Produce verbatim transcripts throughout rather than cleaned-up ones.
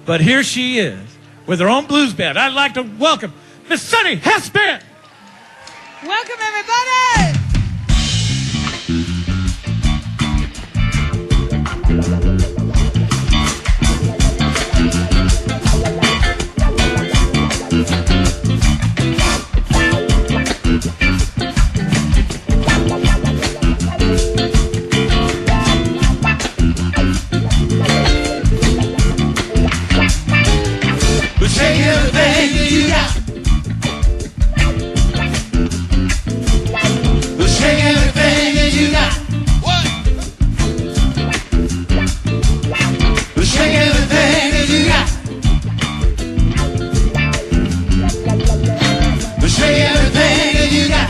But here she is with her own blues band. I'd like to welcome Miss Sunny Hesband. Welcome, everybody. Shake everything that you got. Shake everything that you got. What? Shake everything that you got. Shake everything that you got.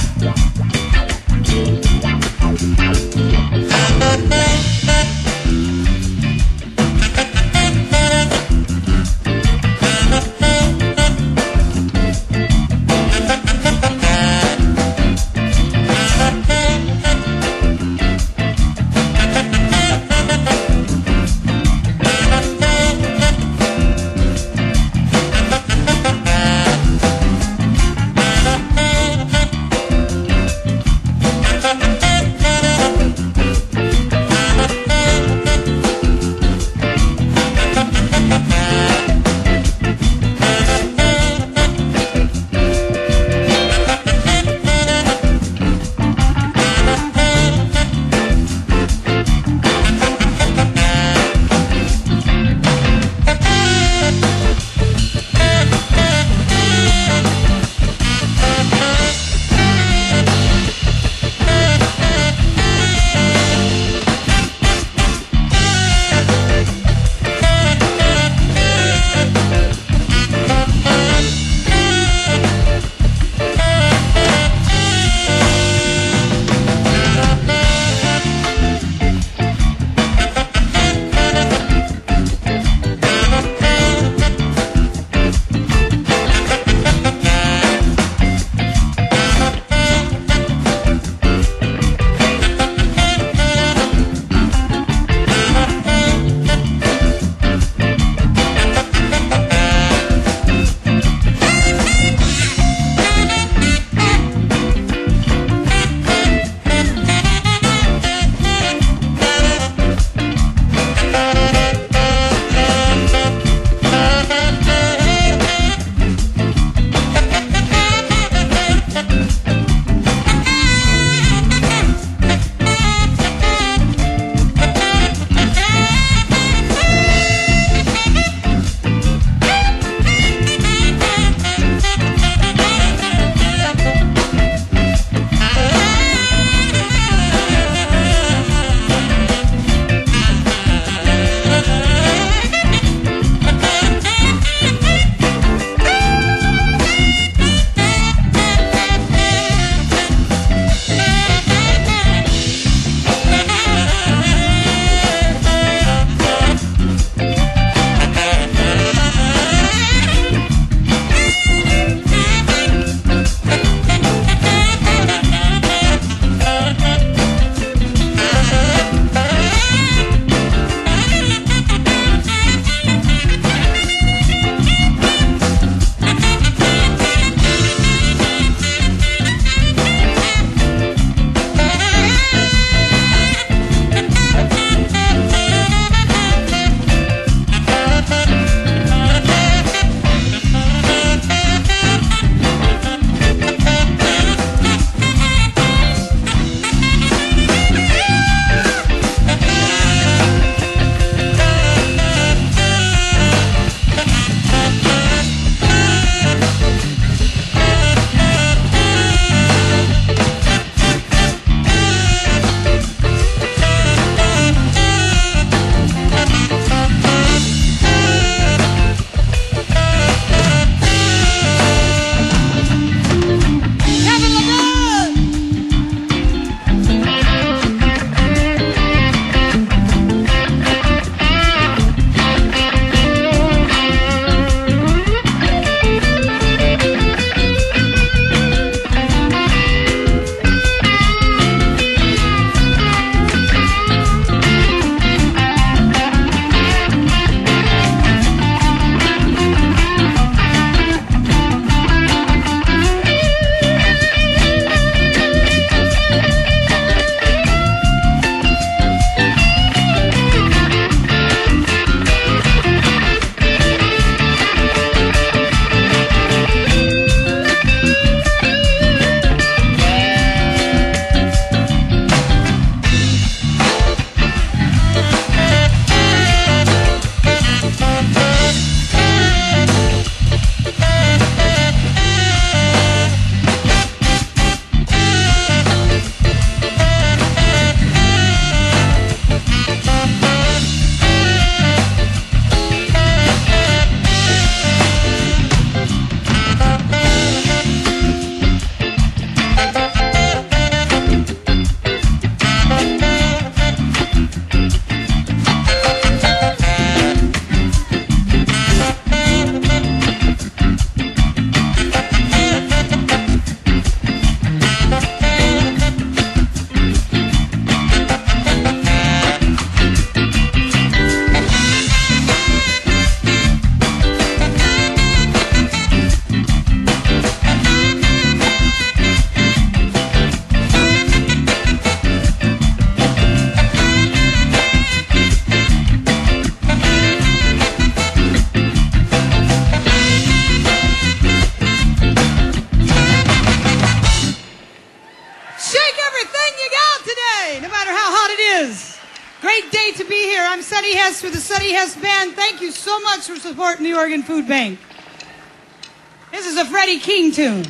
Hess with the Sonny Hess Band. Thank you so much for supporting the Oregon Food Bank. This is a Freddie King tune.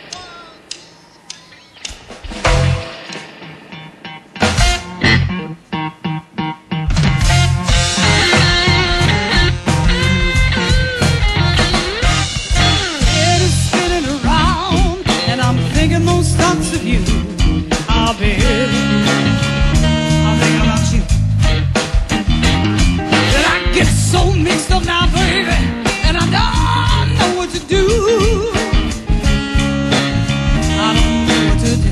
Head is spinning around, and I'm thinking those thoughts of you. I'll be here. I'm thinking about you. That I get so mixed up now, baby, and I don't know what to do. I don't know what to do.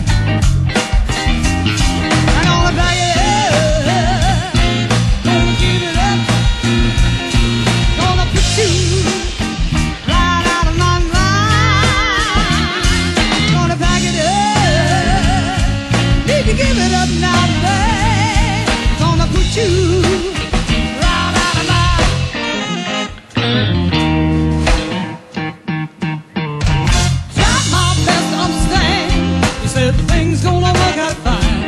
I'm gonna back it up, gonna give it up, gonna put you right out of my mind. Gonna back it up, need to give it up now, babe. Gonna put you right out of my try my best to understand. You said things gonna work out fine.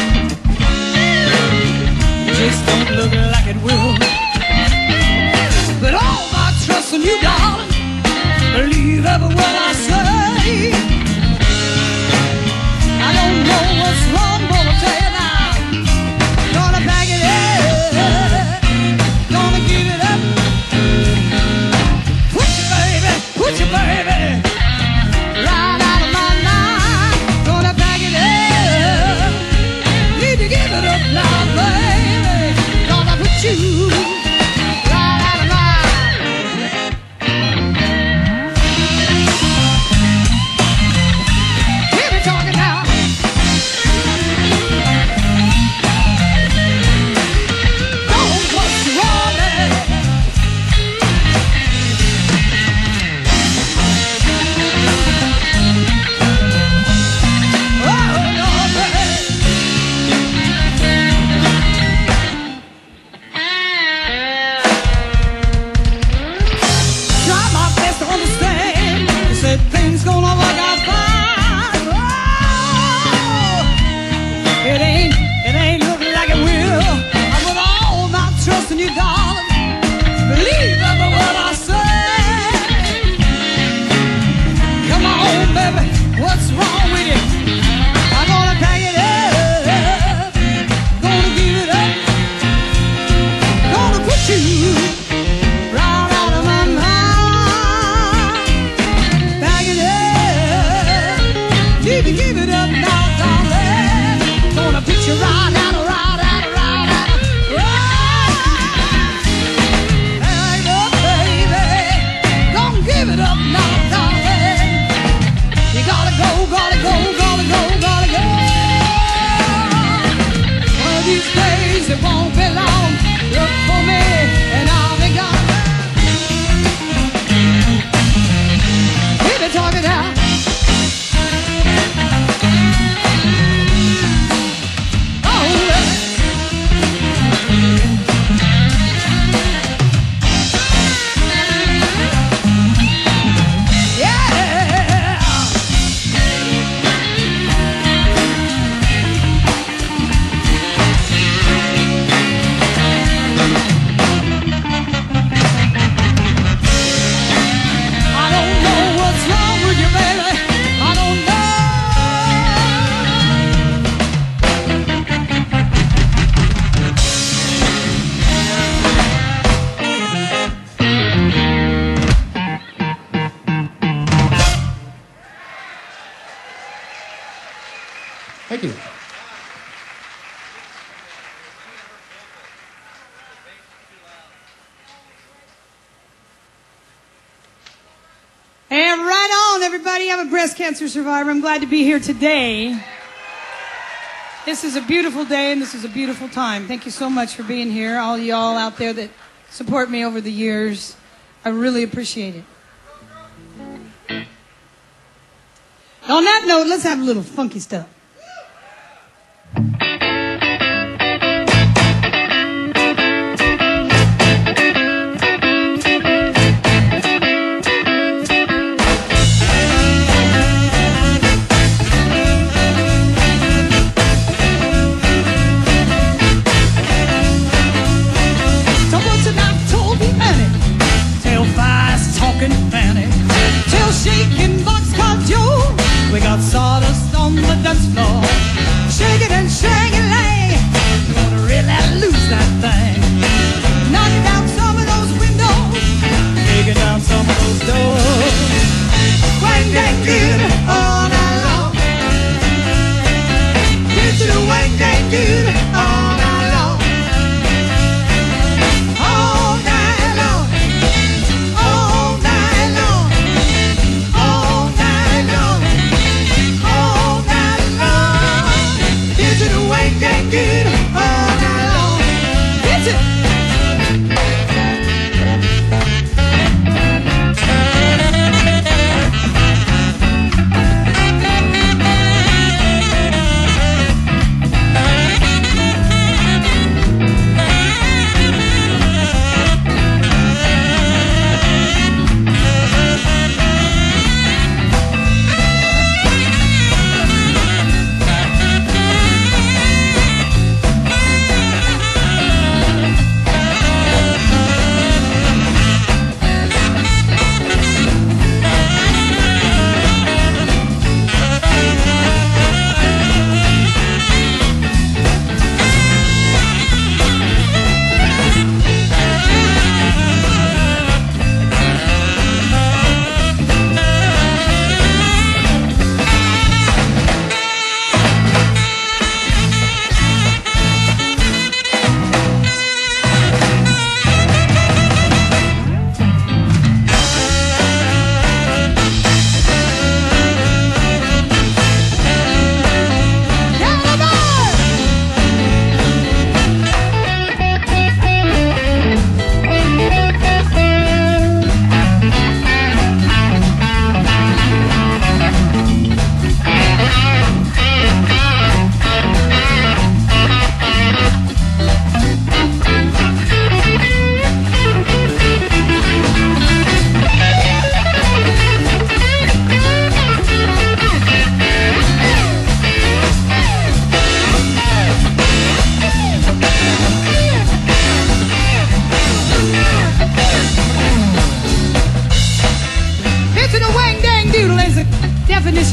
It just don't look like it will. But all my trust in you, darling, believe every word I say. I don't know what's wrong, but I'll tell you now. Gonna back it up, gonna give it up. Put your baby, put your baby right out of my mind. Gonna back it up, need to give it up now, baby. Gonna put you right out of my hear me talking now. Don't what's wrong, baby. Oh, no, baby. Try my best to understand. You said things gonna work out fine. Oh, it ain't, it ain't looking like it will. I put all my trust in you, darling. Believe every word I say. Come on, baby, what's wrong with you? I'm gonna pack it up, gonna give it up, gonna put you right out of my mind. Pack it up, need to give it up now, darling. Gonna put you right out, right out, right out, right. Pack it up, baby, gonna give it up now, darling. You gotta go, gotta go, gotta go, gotta go. One of these days it won't be long. Look for me and I'll be gone. Hear me talking now. Oh, well. Yeah. I don't know what's wrong with you, baby. I don't know. Thank you. And right on, everybody. I'm a breast cancer survivor. I'm glad to be here today. This is a beautiful day, and this is a beautiful time. Thank you so much for being here, all y'all out there that support me over the years. I really appreciate it. On that note, let's have a little funky stuff.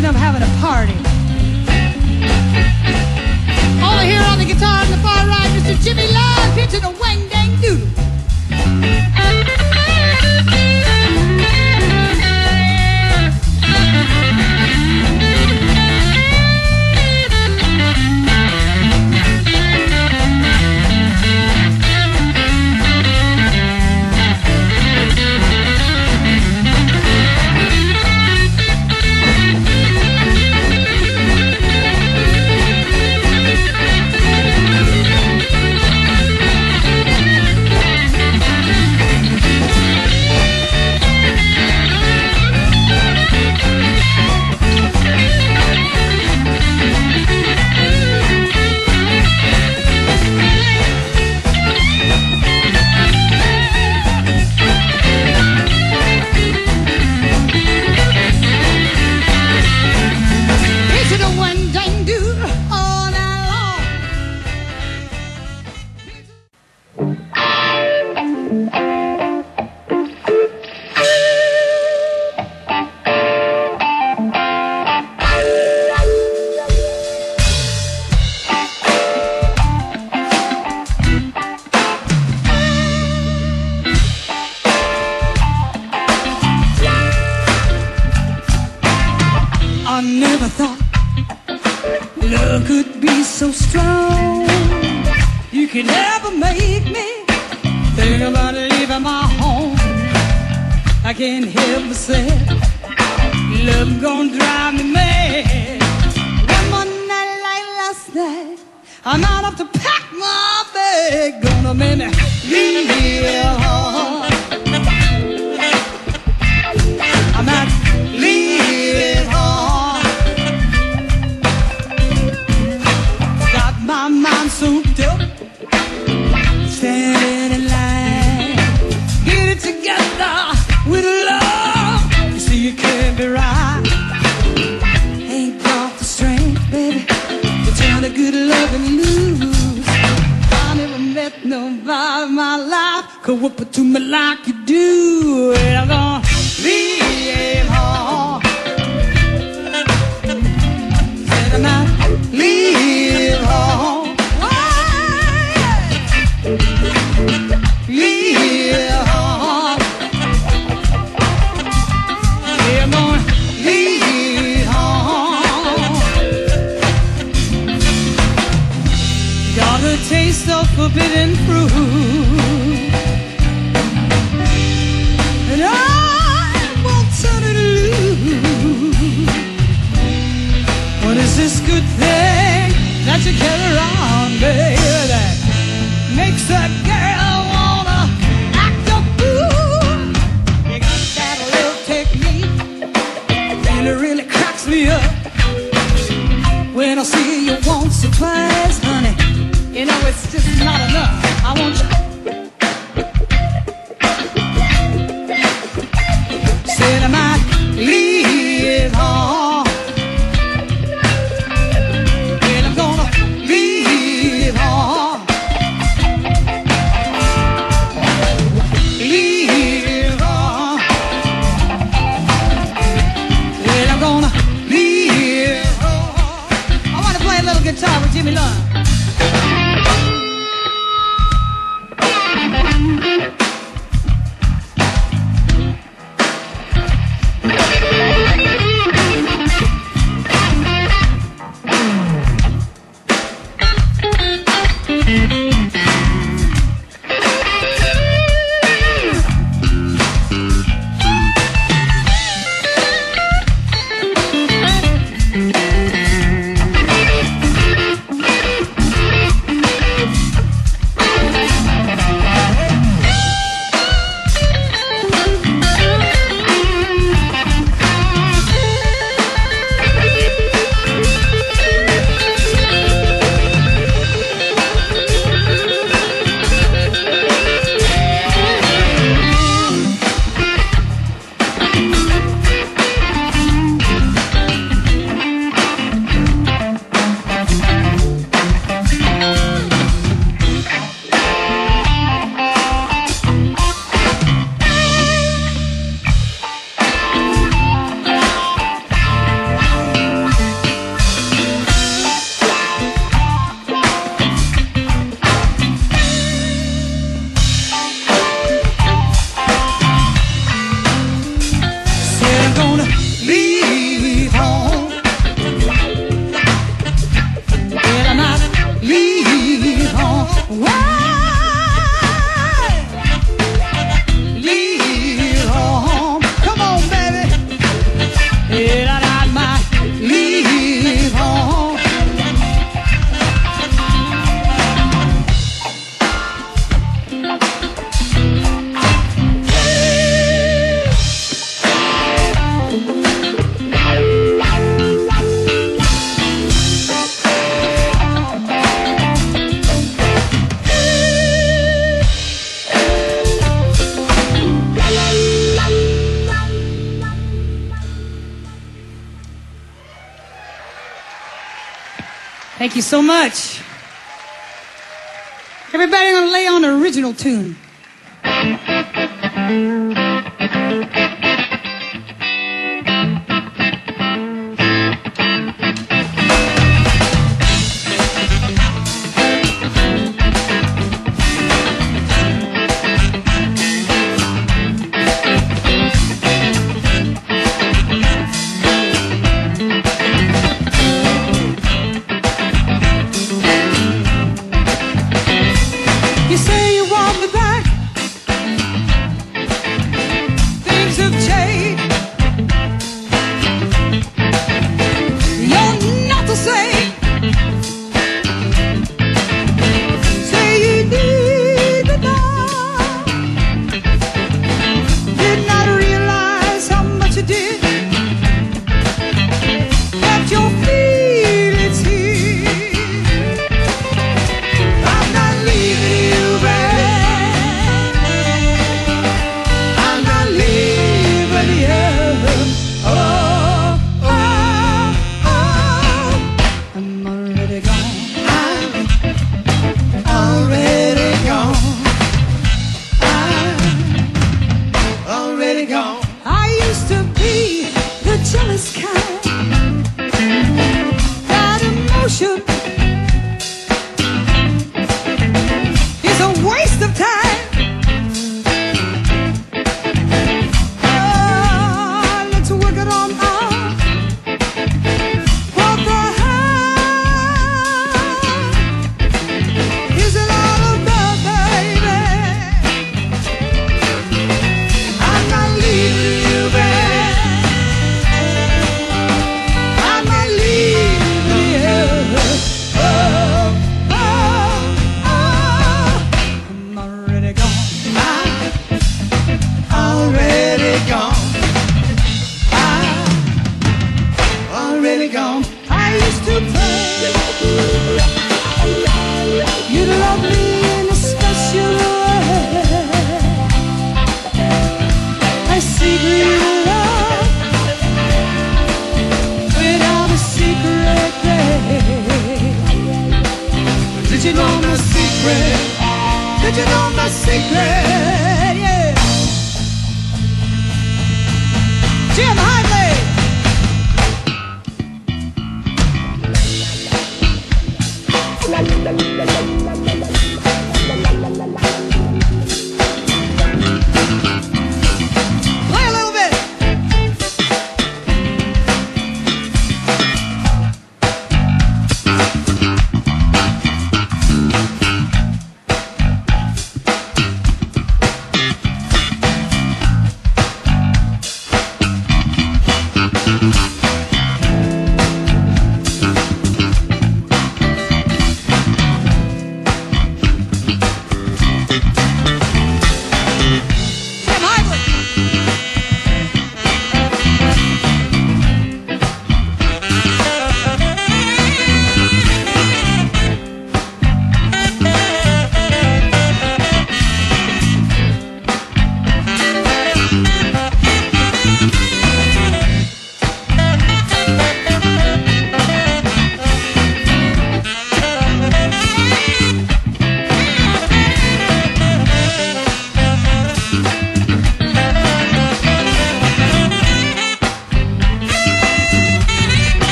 tradition of having a party. Over here on the guitar on the far right, Mister Jimmy Love pitching a wang dang doodle. Thank you so much. Everybody gonna lay on the original tune. You say you want me back. Things have changed. You're not the same. Say you need me now. Did not realize how much you did. That your feelings here. I'm not leaving you back. I'm not leaving you. Oh, oh, oh. I'm already gone. I'm already gone. I'm already gone. I used to be the jealous kind. That emotion is a waste of time. Ah, let's work it on out. What the hell is it all about, baby? I'm not leaving you back. I'm not leaving you. Oh, oh, oh. I'm already gone. I'm already gone. I'm already gone. I used to pray you'd love me in a special way. A secret love without a secret day. Did you know my secret? Did you know my secret? Yeah. Jim Hadley. Play a little bit.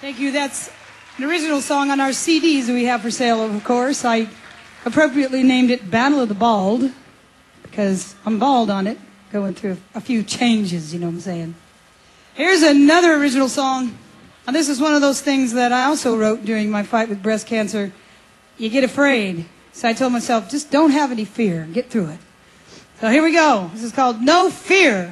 Thank you. That's an original song on our C Ds that we have for sale, of course. I appropriately named it Battle of the Bald because I'm bald on it, going through a few changes, you know what I'm saying. Here's another original song. And this is one of those things that I also wrote during my fight with breast cancer. You get afraid. So I told myself, just don't have any fear. Get through it. So here we go. This is called No Fear.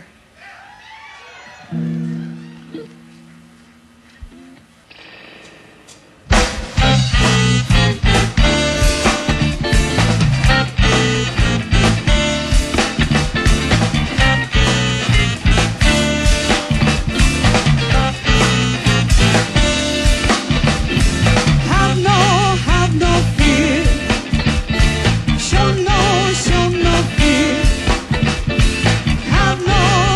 Have no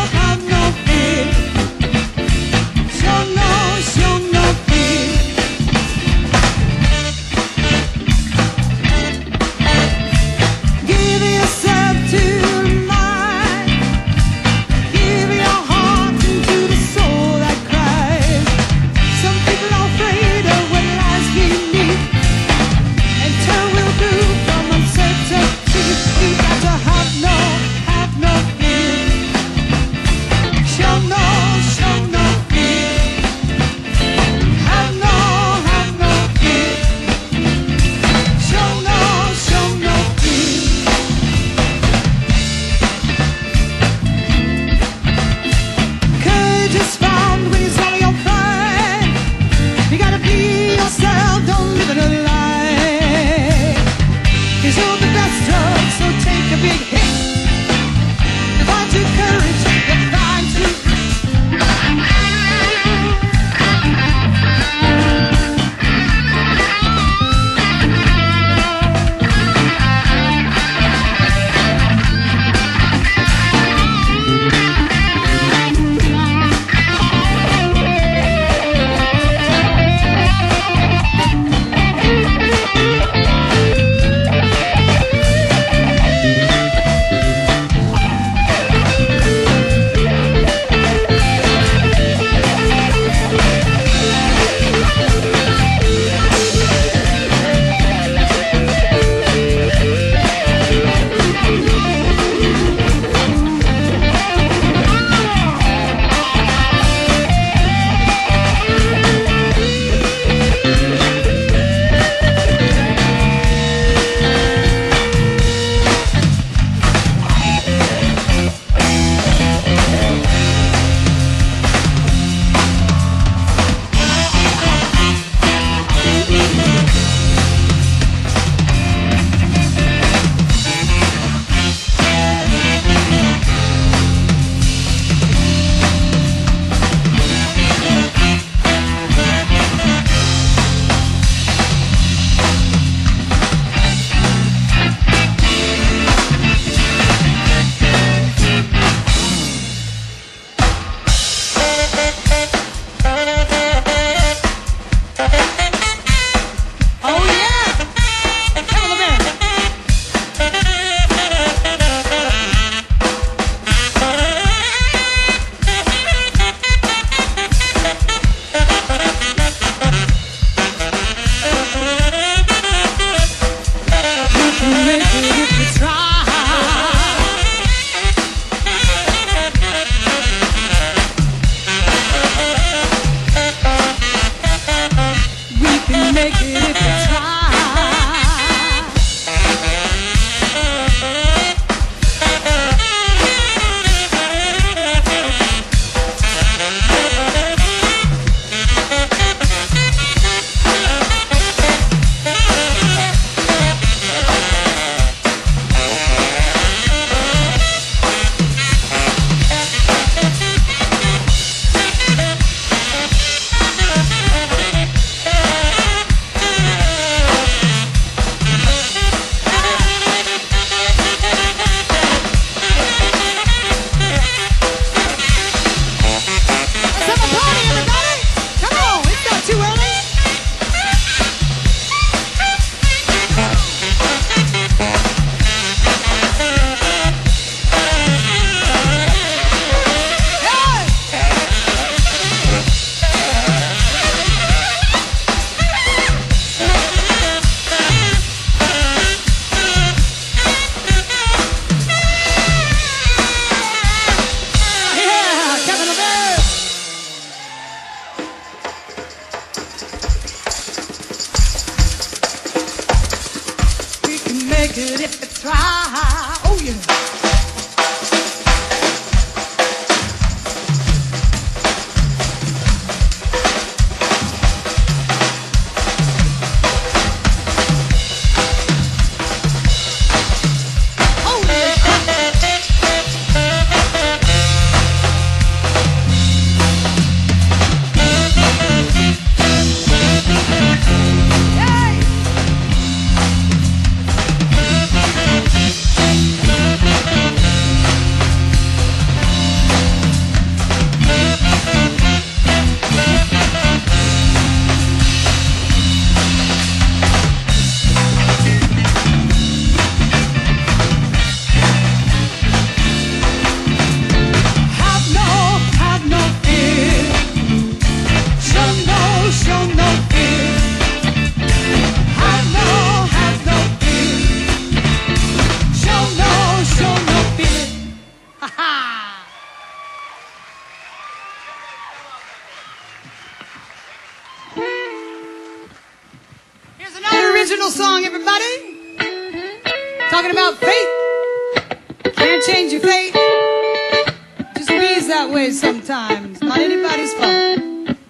never change your fate. Just be's that way sometimes. Not anybody's fault.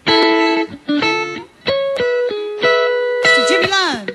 Mister Jimmy Lund.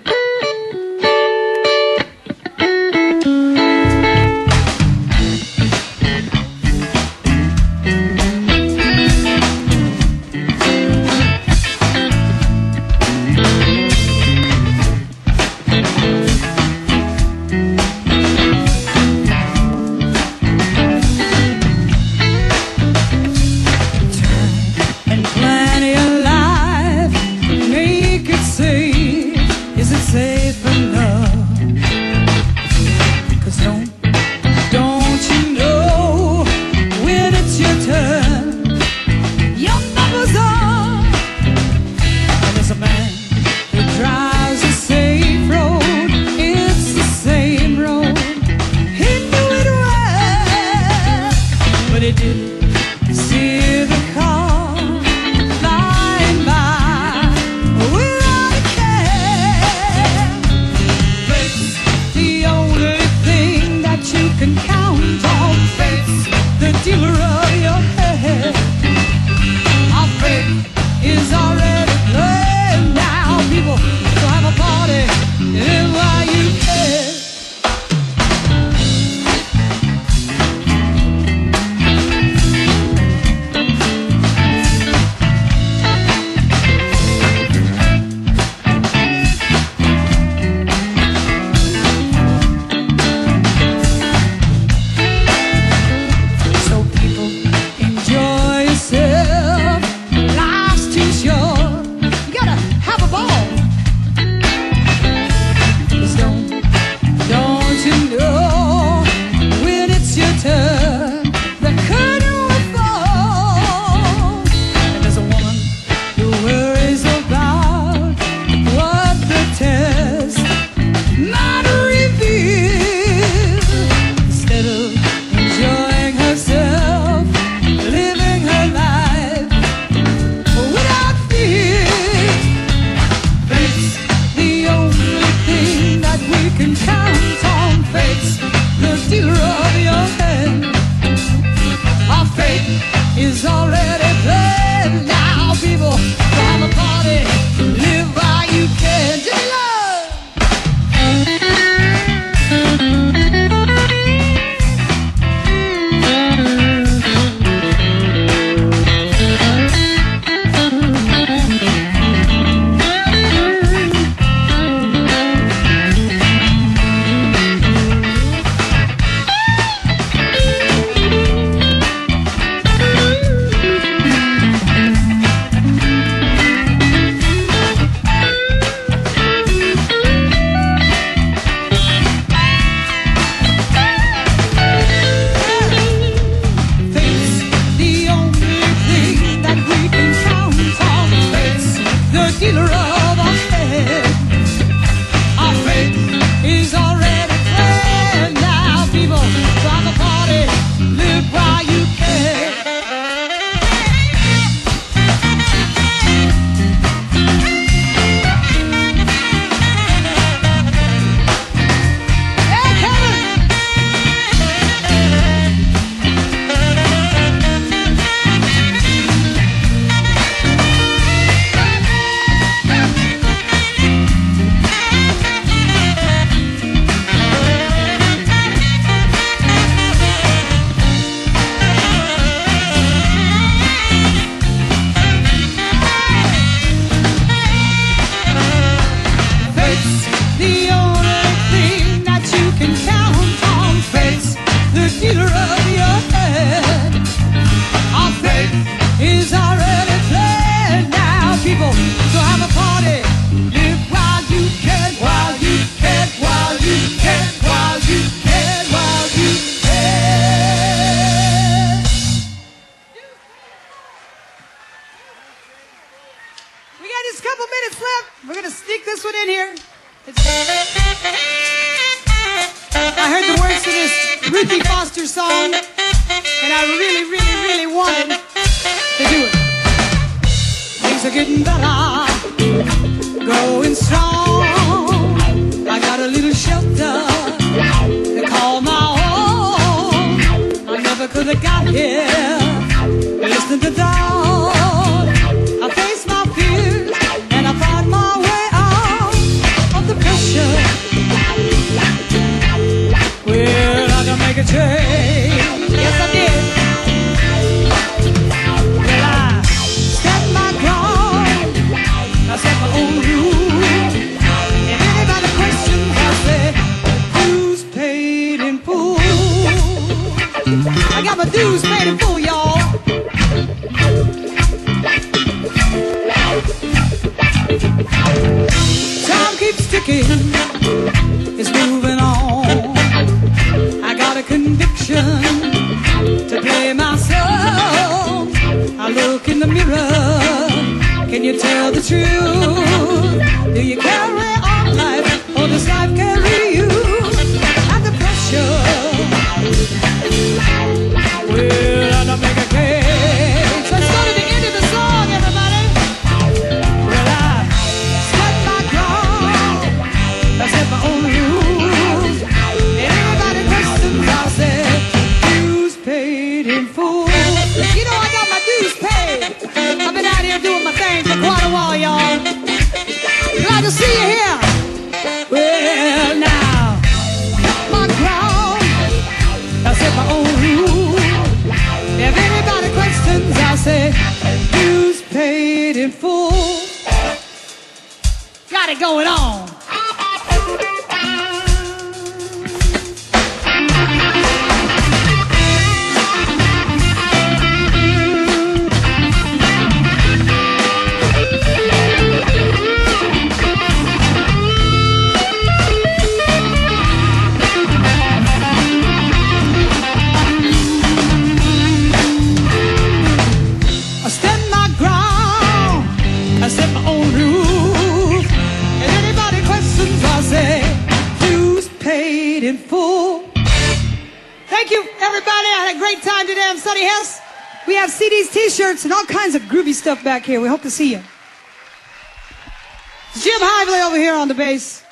Shelter they call my own. 'cause I got here listening to dawn. I face my fears and I find my way out of the pressure. Well, I can make a change. Yes, I did. Well, I stand my ground. I set my own rules. If anybody questions, I say, dues paid in full. I got my dues paid in full, y'all. Time keeps ticking. It's moving on. I got a conviction to play myself. I look in the mirror. Can you tell the truth? Do you carry on life or does life carry you? Under pressure. Well, I don't make a case. So I started the end of the song, everybody. Well, I set my ground. I set my own rules. And everybody questions, I said, dues paid in full. You know I got my dues paid. I've been out here doing my thing for quite a while, y'all. Glad to see you here. Well, now, my ground. I set my own rules. If anybody questions, I say, dues paid in full. Got it going on. I stand my ground. I set my own rules. If anybody questions, I say, dues paid in full. Thank you, everybody. I had a great time today. I'm Sonny Hess. We have C Ds, T-shirts, and all kinds of groovy stuff back here. We hope to see you. Jim Hively over here on the bass.